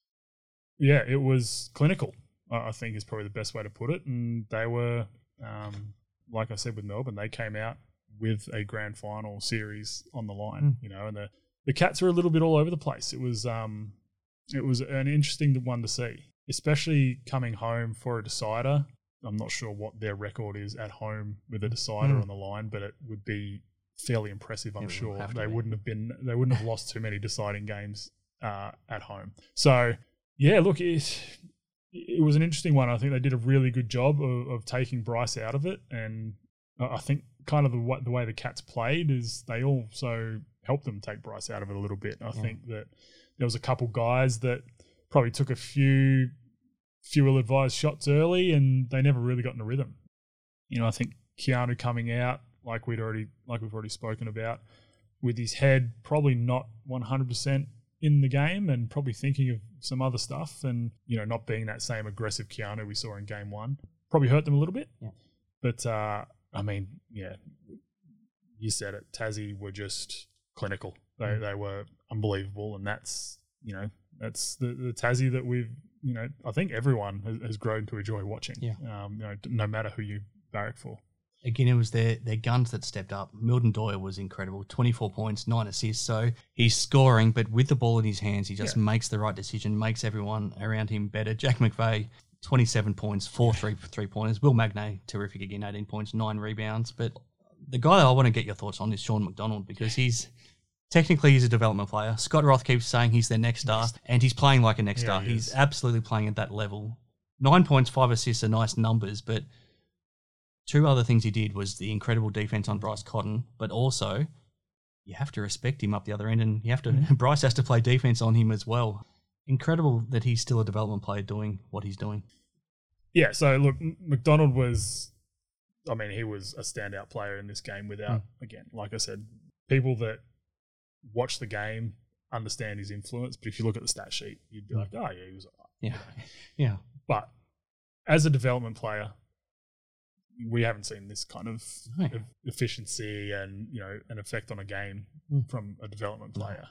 it was clinical. I think is probably the best way to put it. And they were, like I said with Melbourne, they came out with a grand final series on the line, and the Cats are a little bit all over the place. It was an interesting one to see, especially coming home for a decider I'm not sure what their record is at home with a decider on the line, but it would be fairly impressive. I'm sure they wouldn't have lost too many deciding games at home. So yeah, look, it was an interesting one. I think they did a really good job of taking Bryce out of it, and I think kind of the way the Cats played is they also helped them take Bryce out of it a little bit. I think that there was a couple guys that probably took a few ill-advised shots early, and they never really got in a rhythm. You know, I think Keanu coming out, like we've already spoken about, with his head probably not 100% in the game, and probably thinking of some other stuff, and you know, not being that same aggressive Keanu we saw in game one, probably hurt them a little bit. Yeah. But I mean, yeah, you said it. Tassie were just clinical. They were unbelievable, and that's the Tassie that we've, you know, I think everyone has grown to enjoy watching. Yeah. You know, no matter who you barrack for. Again, it was their guns that stepped up. Milton Doyle was incredible. 24 points, 9 assists. So he's scoring, but with the ball in his hands, he just makes the right decision, makes everyone around him better. Jack McVeigh, 27 points, 4 3-pointers. Will Magnay, terrific again, 18 points, 9 rebounds. But the guy I want to get your thoughts on is Sean McDonald, because he's a development player. Scott Roth keeps saying he's their next star, and he's playing like a next star. He's absolutely playing at that level. 9 points, 5 assists are nice numbers, but 2 other things he did was the incredible defense on Bryce Cotton, but also you have to respect him up the other end, and Bryce has to play defense on him as well. Incredible that he's still a development player doing what he's doing. Yeah, so look, McDonald was, I mean, he was a standout player in this game without, again, like I said, people that watch the game understand his influence, but if you look at the stat sheet, you'd be like, oh yeah, he was all right. Yeah. But as a development player, we haven't seen this kind of efficiency and, you know, an effect on a game from a development player.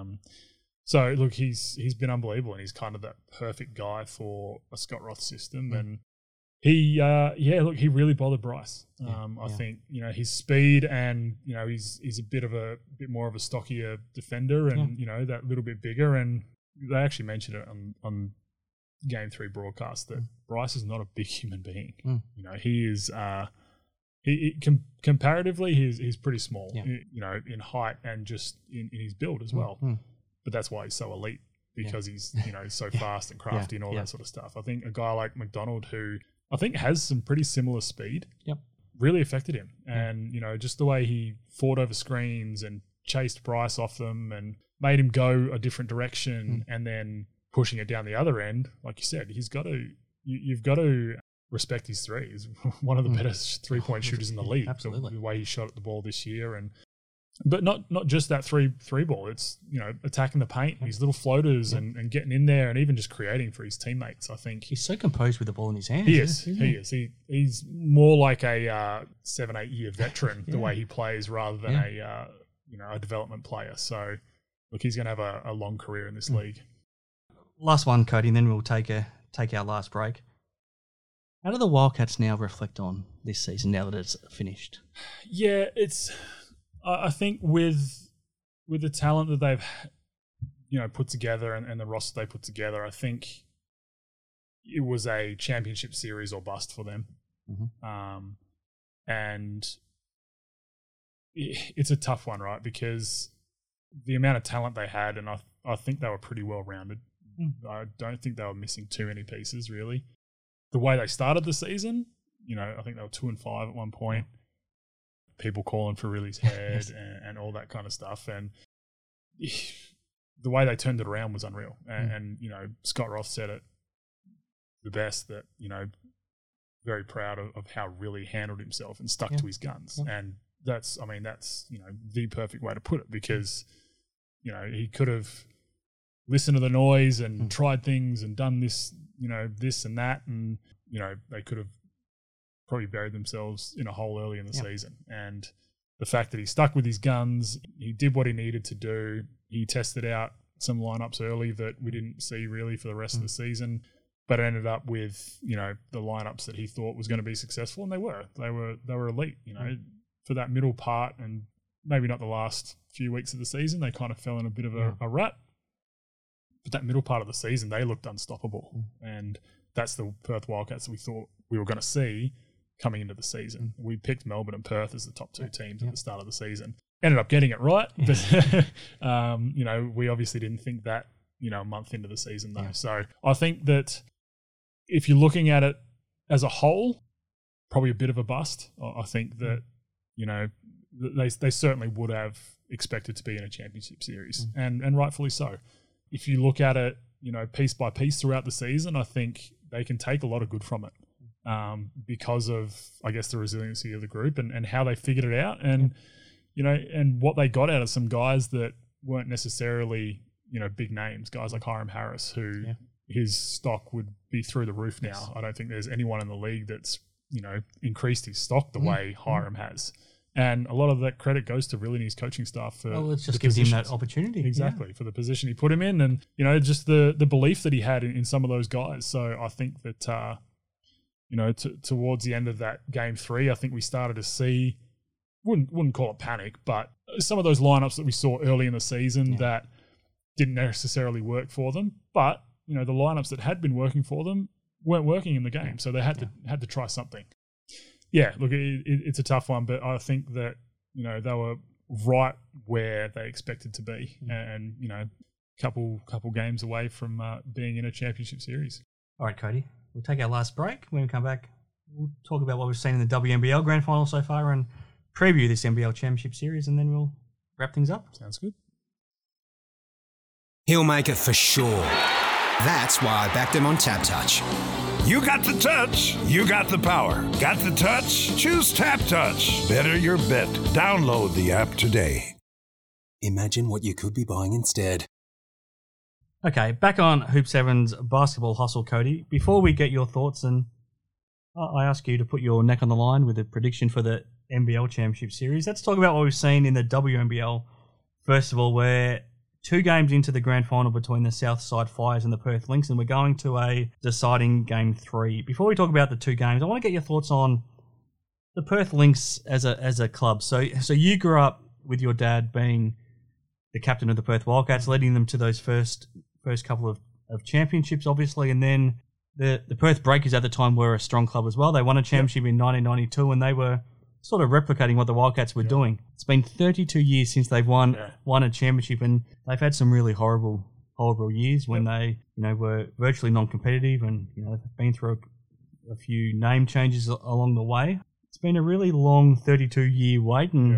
So look, he's been unbelievable, and he's kind of that perfect guy for a Scott Roth system. And he really bothered Bryce. I think, you know, his speed, and, you know, he's a bit more of a stockier defender, and you know, that little bit bigger. And they actually mentioned it on Game 3 broadcast that Bryce is not a big human being. You know, he is comparatively he's pretty small. You know, in height and just in his build as well. But that's why he's so elite, because he's, you know, so fast and crafty and all that sort of stuff. I think a guy like McDonald, who I think has some pretty similar speed, really affected him. And, you know, just the way he fought over screens and chased Bryce off them and made him go a different direction, and then pushing it down the other end, like you said, you've got to respect his three. He's one of the better 3-point shooters in the league. Absolutely. The way he shot at the ball this year, but not just that three ball. It's, you know, attacking the paint, these little floaters, and getting in there, and even just creating for his teammates. I think he's so composed with the ball in his hands. He is. He's more like a 7-8 year veteran the way he plays, rather than a development player. So look, he's going to have a long career in this league. Last one, Cody, and then we'll take our last break. How do the Wildcats now reflect on this season now that it's finished? Yeah, I think with the talent that they've, you know, put together, and the roster they put together, I think it was a championship series or bust for them. And it's a tough one, right? Because the amount of talent they had, and I think they were pretty well rounded. I don't think they were missing too many pieces, really. The way they started the season, you know, I think they were 2-5 at one point. People calling for Riley's head and all that kind of stuff. And the way they turned it around was unreal. And you know, Scott Roth said it the best, that, you know, very proud of how Riley handled himself and stuck to his guns. And that's, you know, the perfect way to put it, because, you know, he could have listened to the noise and tried things and done this, you know, this and that. And, you know, they could have probably buried themselves in a hole early in the season. And the fact that he stuck with his guns, he did what he needed to do. He tested out some lineups early that we didn't see really for the rest of the season, but ended up with, you know, the lineups that he thought was going to be successful, and they were elite, you know, for that middle part, and maybe not the last few weeks of the season. They kind of fell in a bit of a rut. But that middle part of the season, they looked unstoppable. And that's the Perth Wildcats that we thought we were going to see coming into the season. We picked Melbourne and Perth as the top 2 teams at the start of the season. Ended up getting it right, but we obviously didn't think that a month into the season though. So I think that if you're looking at it as a whole, probably a bit of a bust. I think that they certainly would have expected to be in a championship series, and rightfully so. If you look at it, piece by piece throughout the season, I think they can take a lot of good from it because of, I guess, the resiliency of the group and how they figured it out, and and what they got out of some guys that weren't necessarily big names, guys like Hiram Harris, who his stock would be through the roof now. I don't think there's anyone in the league that's increased his stock the way Hiram has. And a lot of that credit goes to really his coaching staff for it just gives him that opportunity. Exactly, for the position he put him in, and just the belief that he had in some of those guys. So I think that towards the end of that game 3, I think we started to see, wouldn't call it panic, but some of those lineups that we saw early in the season that didn't necessarily work for them. But the lineups that had been working for them weren't working in the game, so they had to try something. Yeah, look, it's a tough one, but I think that they were right where they expected to be, and couple games away from being in a championship series. All right, Cody, we'll take our last break. When we come back, we'll talk about what we've seen in the WNBL Grand Final so far and preview this NBL Championship Series, and then we'll wrap things up. Sounds good. He'll make it for sure. That's why I backed him on Tap Touch. You got the touch, you got the power. Got the touch? Choose Tap Touch. Better your bet. Download the app today. Imagine what you could be buying instead. Okay, back on Hoop 7's Basketball Hustle, Cody. Before we get your thoughts, and I ask you to put your neck on the line with a prediction for the NBL Championship Series, let's talk about what we've seen in the WNBL. First of all, we're 2 games into the grand final between the Southside Flyers and the Perth Lynx, and we're going to a deciding game 3. Before we talk about the 2 games, I want to get your thoughts on the Perth Lynx as a club. So you grew up with your dad being the captain of the Perth Wildcats, leading them to those first couple of championships, obviously, and then the Perth Breakers at the time were a strong club as well. They won a championship in 1992, and they were sort of replicating what the Wildcats were doing. It's been 32 years since they've won a championship, and they've had some really horrible years when they were virtually non-competitive, and they've been through a few name changes along the way. It's been a really long 32-year wait, and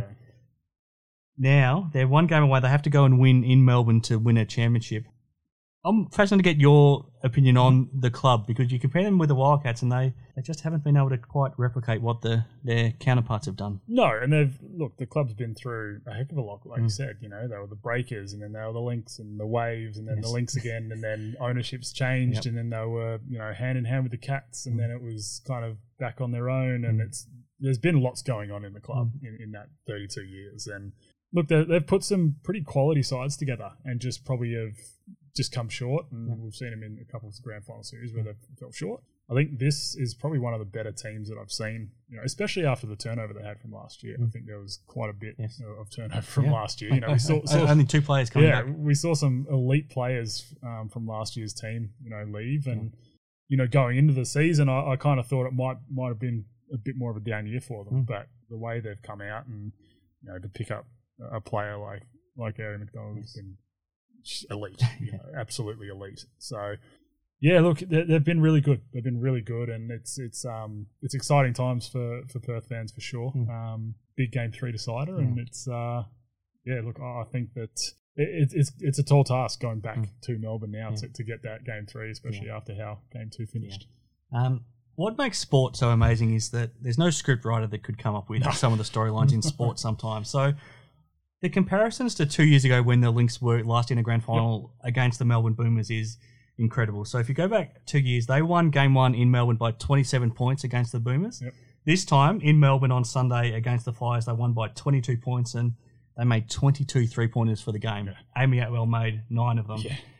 now they're 1 game away. They have to go and win in Melbourne to win a championship. I'm fascinated to get your opinion on the club, because you compare them with the Wildcats and they just haven't been able to quite replicate what their counterparts have done. No, and the club's been through a heck of a lot, like you said. They were the Breakers, and then they were the Lynx and the Waves, and then the Lynx again, and then ownerships changed, and then they were hand in hand with the Cats, and then it was kind of back on their own, and there's been lots going on in the club in that 32 years. And look, they've put some pretty quality sides together, and just probably have just come short, and we've seen them in a couple of grand final series where they've fell short. I think this is probably one of the better teams that I've seen, especially after the turnover they had from last year. I think there was quite a bit of turnover from last year. We saw only 2 players coming back. We saw some elite players from last year's team, leave, and going into the season, I kind of thought it might have been a bit more of a down year for them, but the way they've come out and to pick up a player like Ari McDonald has been elite, absolutely elite. So, look, they've been really good. They've been really good, and it's exciting times for Perth fans for sure. Big game 3 decider, and it's look, I think that it's a tall task going back to Melbourne now to get that game 3, especially after how game 2 finished. What makes sport so amazing is that there's no script writer that could come up with some of the storylines in sport sometimes. So the comparisons to 2 years ago when the Lynx were last in a grand final against the Melbourne Boomers is incredible. So if you go back 2 years, they won game 1 in Melbourne by 27 points against the Boomers. This time in Melbourne on Sunday against the Flyers, they won by 22 points, and they made 22 3-pointers for the game. Amy Atwell made 9 of them.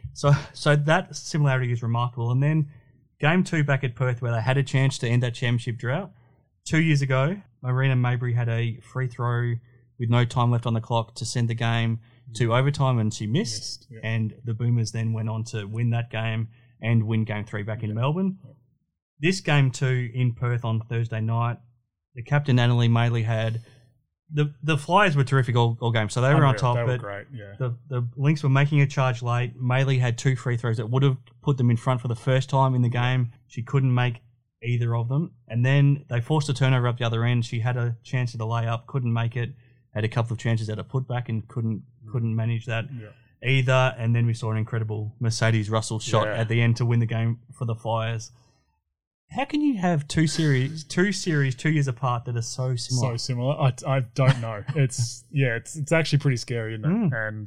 So that similarity is remarkable. And then game 2 back at Perth, where they had a chance to end that championship drought. 2 years ago, Marina Mabry had a free throw with no time left on the clock to send the game to overtime, and she missed. And the Boomers then went on to win that game and win game 3 back in Melbourne. This game too in Perth on Thursday night, the captain Annalie Maley had the Flyers were terrific all game, so they were on top. They were but great, yeah. The Lynx were making a charge late. Maley had 2 free throws that would have put them in front for the first time in the game. She couldn't make either of them, and then they forced a turnover up the other end. She had a chance at a layup, couldn't make it. Had a couple of chances at a putback and couldn't manage that either. And then we saw an incredible Mercedes Russell shot at the end to win the game for the Flyers. How can you have two series 2 years apart that are so similar? So similar. I don't know. It's actually pretty scary, isn't it? And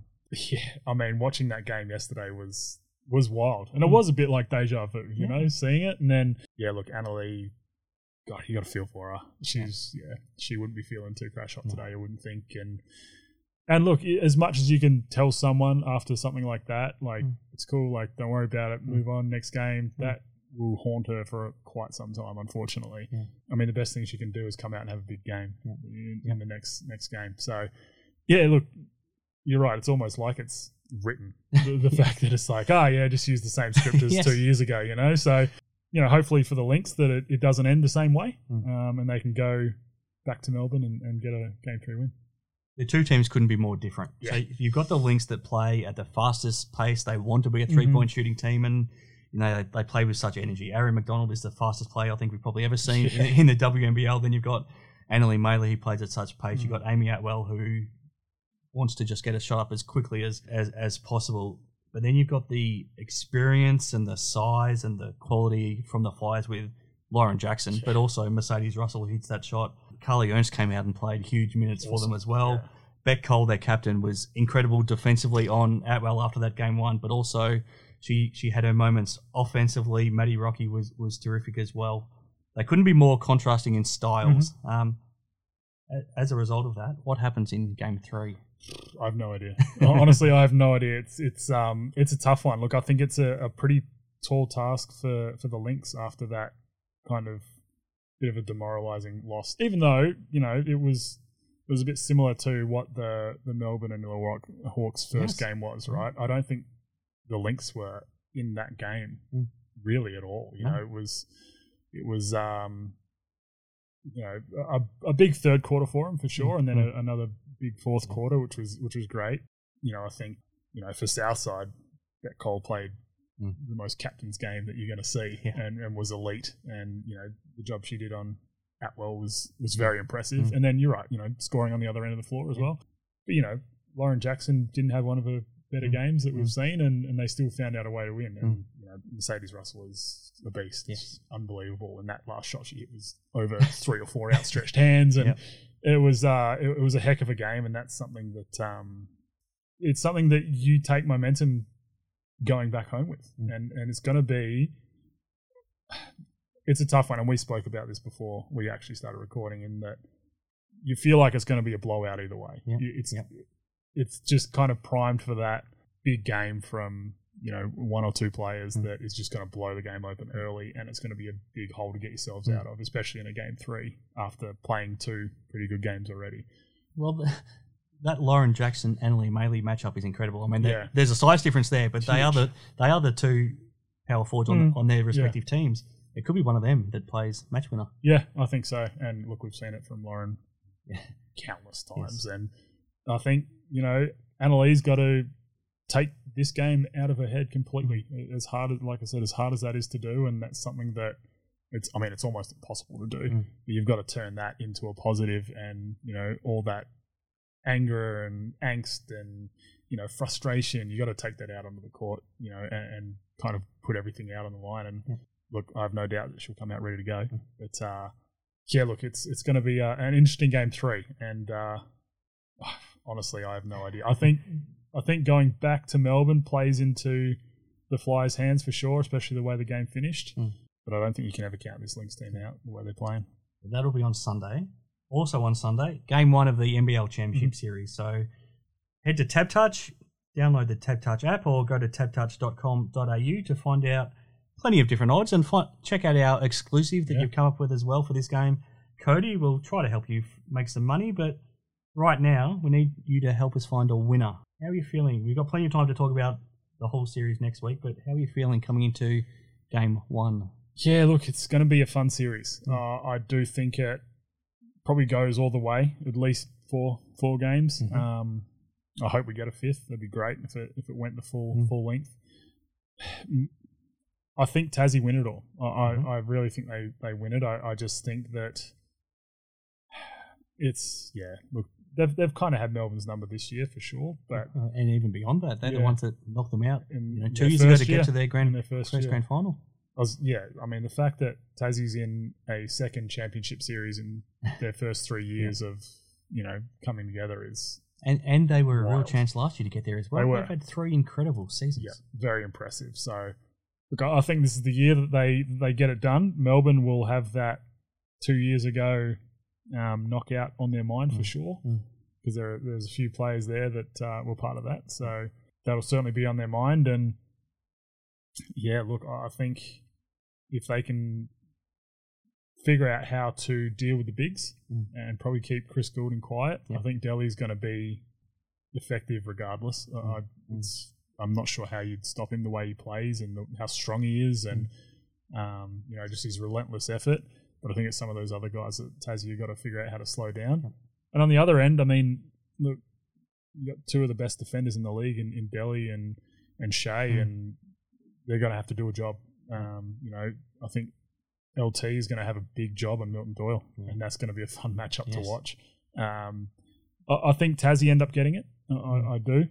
I mean, watching that game yesterday was wild, and it was a bit like deja vu, you know, seeing it. And then look, Annalie, God, you got to feel for her. She wouldn't be feeling too crash hot today, I wouldn't think. And look, as much as you can tell someone after something like that, like it's cool, like don't worry about it, move on, next game. That will haunt her for quite some time, unfortunately. I mean, the best thing she can do is come out and have a big game in the next game. So, look, you're right. It's almost like it's written. The fact that it's like, just use the same script as 2 years ago, you know? So, you know, hopefully for the Lynx that it doesn't end the same way and they can go back to Melbourne and get a Game 3 win. The two teams couldn't be more different. So you've got the Lynx that play at the fastest pace. They want to be a three-point shooting team, and you know they play with such energy. Ari McDonald is the fastest player I think we've probably ever seen in the WNBL. Then you've got Annalie Maley, who plays at such pace. You've got Amy Atwell, who wants to just get a shot up as quickly as possible. But then you've got the experience and the size and the quality from the Flyers with Lauren Jackson, but also Mercedes Russell who hits that shot. Carly Ernst came out and played huge minutes for them as well. Beck Cole, their captain, was incredible defensively on Atwell after that game 1, but also she had her moments offensively. Maddie Rocky was terrific as well. They couldn't be more contrasting in styles. As a result of that, what happens in Game 3? I have no idea. Honestly, I have no idea. It's a tough one. Look, I think it's a pretty tall task for the Lynx after that kind of bit of a demoralising loss. Even though, you know, it was a bit similar to what the Melbourne and Milwaukee Hawks first game was, right? I don't think the Lynx were in that game really at all. You know, it was you know, a big third quarter for them for sure, and then another big fourth quarter, which was great. You know, I think, you know, for Southside, that Cole played the most captain's game that you're going to see, and was elite. And you know, the job she did on Atwell was very impressive. And then you're right, you know, scoring on the other end of the floor as well. But you know, Lauren Jackson didn't have one of her better games that we've seen, and they still found out a way to win. And you know, Mercedes Russell is a beast. It's unbelievable. And that last shot she hit was over 3 or 4 outstretched hands, and it was a heck of a game. And that's something that it's something that you take momentum going back home with, and it's going to be. It's a tough one, and we spoke about this before we actually started recording, in that you feel like it's going to be a blowout either way. It's just kind of primed for that big game from, you know, 1 or 2 players that is just going to blow the game open early, and it's going to be a big hole to get yourselves out of, especially in a Game 3 after playing 2 pretty good games already. Well, that Lauren Jackson Annalie Maley matchup is incredible. I mean, there's a size difference there, but they are the 2 power forwards on their respective teams. It could be one of them that plays match winner. Yeah, I think so. And look, we've seen it from Lauren countless times. And I think, you know, Annalie's got to take this game out of her head completely. As hard as that is to do, and that's something that it's almost impossible to do. But you've got to turn that into a positive, and, you know, all that anger and angst and, you know, frustration, you got to take that out onto the court, you know, and kind of put everything out on the line. And look, I have no doubt that she'll come out ready to go. But look, it's going to be an interesting Game 3, and honestly, I have no idea. I think going back to Melbourne plays into the Flyers' hands for sure, especially the way the game finished. But I don't think you can ever count this Lynx team out the way they're playing. That'll be on Sunday. Also on Sunday, Game 1 of the NBL Championship Series. So head to TabTouch, download the TabTouch app, or go to tabtouch.com.au to find out plenty of different odds, and check out our exclusive that you've come up with as well for this game. Cody will try to help you make some money, but right now we need you to help us find a winner. How are you feeling? We've got plenty of time to talk about the whole series next week, but how are you feeling coming into Game 1? Yeah, look, it's going to be a fun series. I do think it probably goes all the way, at least four games. I hope we get a fifth. That'd be great if it went the full length. I think Tassie win it all. I really think they win it. I just think that it's look, they've kind of had Melbourne's number this year for sure, but and even beyond that, they're the ones that knocked them out in 2 years ago to get to their first grand final. I mean, the fact that Tassie's in a second championship series in their first 3 years of coming together is. And they were wild. a real chance last year to get there as well. They were. They've had 3 incredible seasons. Yeah, very impressive. So, look, I think this is the year that they get it done. Melbourne will have that 2 years ago knockout on their mind for sure, because there's a few players there that were part of that. So that'll certainly be on their mind. And yeah, look, I think if they can figure out how to deal with the bigs and probably keep Chris Goulding quiet, I think Delhi's going to be effective regardless. I'm not sure how you'd stop him the way he plays and how strong he is and just his relentless effort. But I think it's some of those other guys that Tassie have got to figure out how to slow down. And on the other end, I mean, look, you got 2 of the best defenders in the league in Delhi and Shea, and they're going to have to do a job. I think LT is going to have a big job on Milton Doyle, and that's going to be a fun matchup to watch. I think Tassie end up getting it. I do.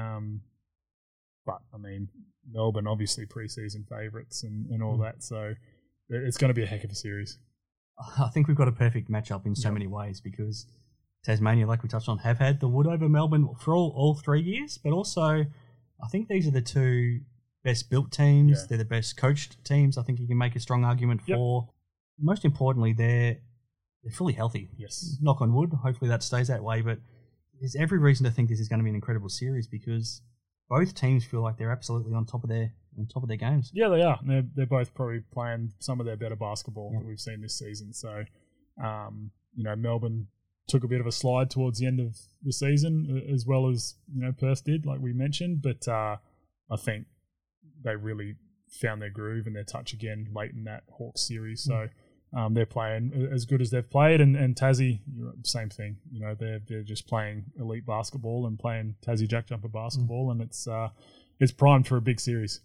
But, I mean, Melbourne obviously pre-season favourites and all that, so it's going to be a heck of a series. I think we've got a perfect matchup in so many ways because Tasmania, like we touched on, have had the wood over Melbourne for all 3 years, but also I think these are the 2 best built teams. Yeah. They're the best coached teams. I think you can make a strong argument for. Most importantly, they're fully healthy. Yes. Knock on wood. Hopefully that stays that way. But there's every reason to think this is going to be an incredible series because both teams feel like they're absolutely on top of their games. Yeah, they are. They're both probably playing some of their better basketball that we've seen this season. So, Melbourne took a bit of a slide towards the end of the season, as well as Perth did, like we mentioned. But I think they really found their groove and their touch again late in that Hawks series. So they're playing as good as they've played. And Tassie, same thing. They're just playing elite basketball and playing Tassie Jack Jumper basketball, and it's primed for a big series.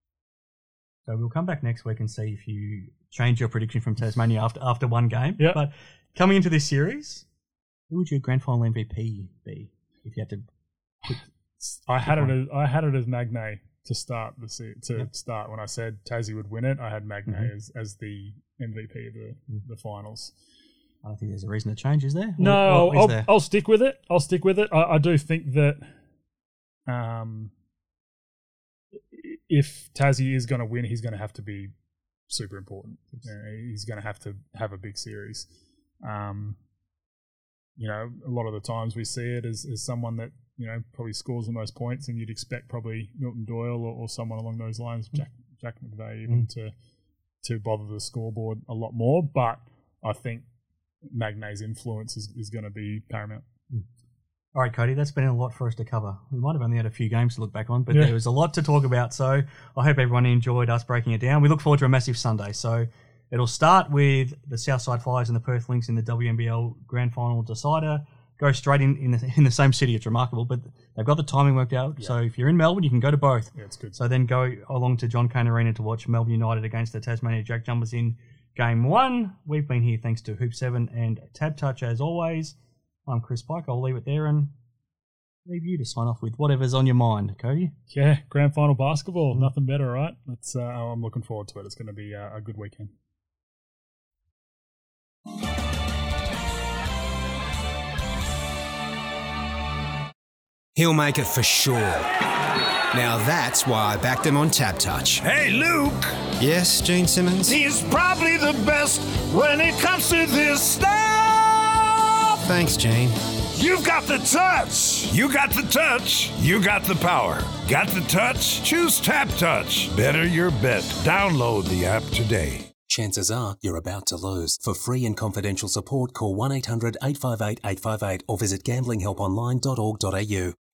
So we'll come back next week and see if you change your prediction from Tasmania after one game. Yep. But coming into this series, who would your grand final MVP be if you had to? I had it as Magnay to start start when I said Tassie would win it. I had Magnay as the MVP of the finals. I don't think there's a reason to change, is there? No, is there? I'll stick with it. I do think that if Tassie is going to win, he's going to have to be super important. He's going to have a big series. A lot of the times we see it as someone that probably scores the most points, and you'd expect probably Milton Doyle or someone along those lines, Jack McVeigh, even to bother the scoreboard a lot more. But I think Magnay's influence is going to be paramount. All right, Cody, that's been a lot for us to cover. We might have only had a few games to look back on, but there was a lot to talk about. So I hope everyone enjoyed us breaking it down. We look forward to a massive Sunday. So it'll start with the Southside Flyers and the Perth Lynx in the WNBL Grand Final decider. Go straight in the same city. It's remarkable, but they've got the timing worked out. Yeah. So if you're in Melbourne, you can go to both. Yeah, it's good. So then go along to John Cain Arena to watch Melbourne United against the Tasmania Jack Jumpers in Game 1. We've been here thanks to Hoop 7 and Tab Touch as always. I'm Chris Pike. I'll leave it there and leave you to sign off with whatever's on your mind, Cody. Yeah, Grand Final basketball. Nothing better, right? I'm looking forward to it. It's going to be a good weekend. He'll make it for sure. Now that's why I backed him on Tab Touch. Hey, Luke! Yes, Gene Simmons? He's probably the best when it comes to this stuff! Thanks, Gene. You've got the touch! You got the touch, you got the power. Got the touch? Choose Tab Touch. Better your bet. Download the app today. Chances are you're about to lose. For free and confidential support, call 1-800-858-858 or visit gamblinghelponline.org.au.